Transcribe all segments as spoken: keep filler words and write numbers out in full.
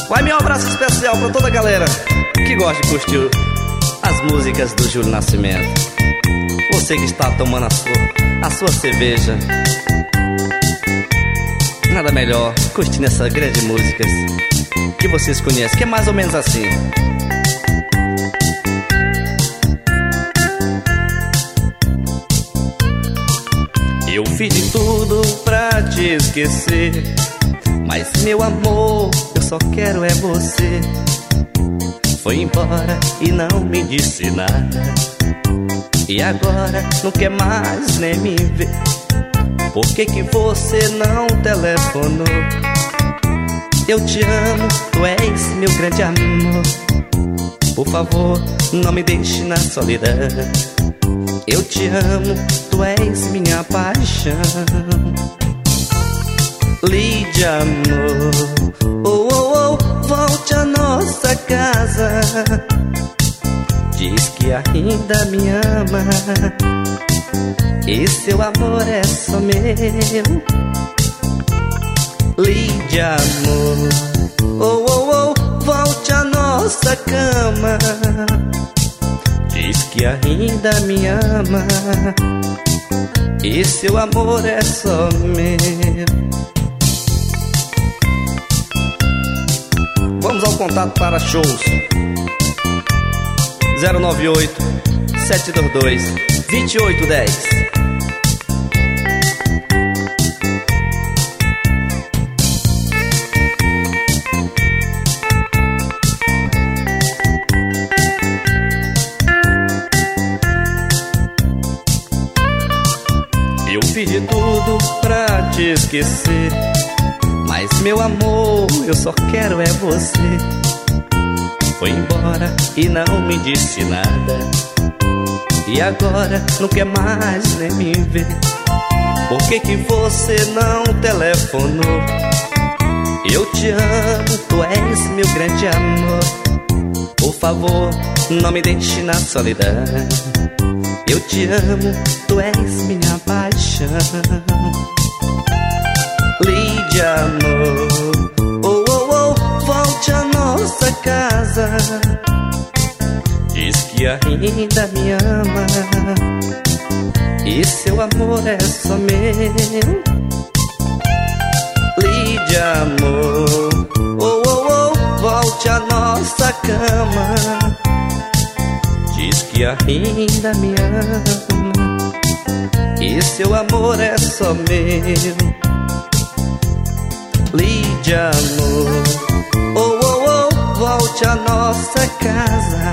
Vai meu abraço especial pra toda a galera que gosta de curtir as músicas do Júlio Nascimento. Você que está tomando a sua, a sua cerveja, nada melhor curtindo essas grandes músicas que vocês conhecem, que é mais ou menos assim. Eu fiz de tudo pra te esquecer, mas meu amor, eu só quero é você. Foi embora e não me disse nada, e agora não quer mais nem me ver. Por que que você não telefonou? Eu te amo, tu és meu grande amor. Por favor, não me deixe na solidão. Eu te amo, tu és minha paixão. Lídia, amor, oh, oh, oh, volte à nossa casa. Diz que ainda me ama, e seu amor é só meu. Lídia, amor, oh, oh, oh, volte à nossa cama. Diz que ainda me ama, e seu amor é só meu. Vamos ao contato para shows zero nove oito, sete dois dois, dois oito um zero. Eu fiz de tudo pra te esquecer, mas meu amor, eu só quero é você. Foi embora e não me disse nada, e agora não quer mais nem me ver. Por que que você não telefonou? Eu te amo, tu és meu grande amor. Por favor, não me deixe na solidão. Eu te amo, tu és minha paixão. Lídia, amor, oh, oh, oh, volte à nossa casa. Diz que ainda me ama, e seu amor é só meu. Lídia, amor, oh, oh, oh, volte à nossa cama. Diz que ainda me ama, e seu amor é só meu. Lídia, amor, oh, oh, oh, volte à nossa casa.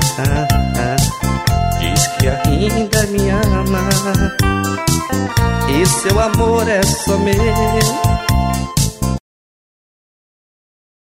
Diz que ainda me ama, e seu amor é só meu.